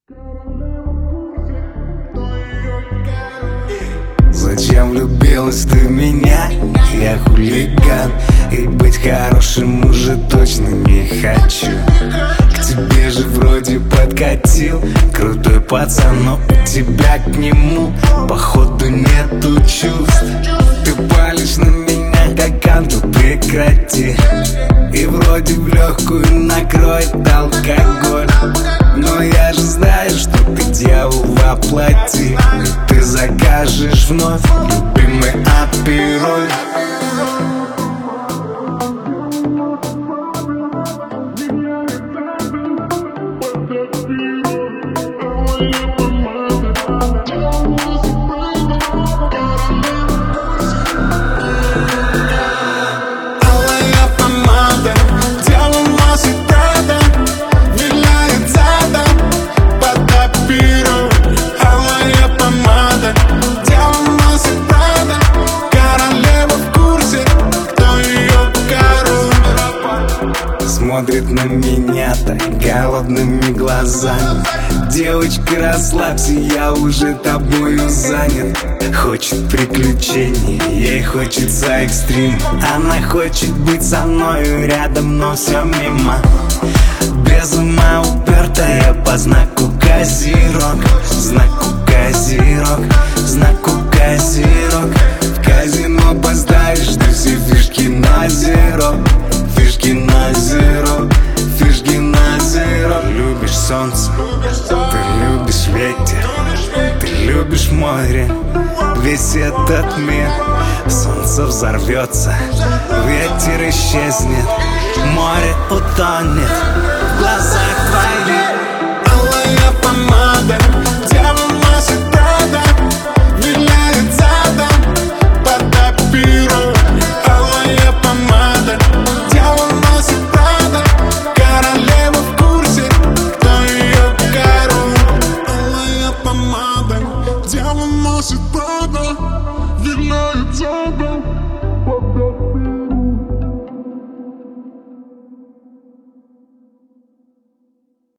Зачем влюбилась ты в меня? Я хулиган, и быть хорошим уже точно не хочу. К тебе же вроде подкатил крутой пацан, но у тебя к нему походу нету чувств. Ты палишь на меня как анту, прекрати. И вроде в легкую накроет алкоголь, но я же знаю, что ты дьявол воплоти. Ты закажешь вновь любимый апероль. Смотрит на меня так голодными глазами. Девочка, расслабься, я уже тобою занят. Хочет приключений, ей хочется экстрим. Она хочет быть со мною рядом, но все мимо. Без ума упертая по знаку козерог. Знаку козерог, знаку козерог. В казино поставишь ты все фишки на зеро. Фишки на зеро, фишки на зеро. Любишь солнце, ты любишь ветер, ты любишь море, весь этот мир. Солнце взорвется, ветер исчезнет, море утонет в глазах.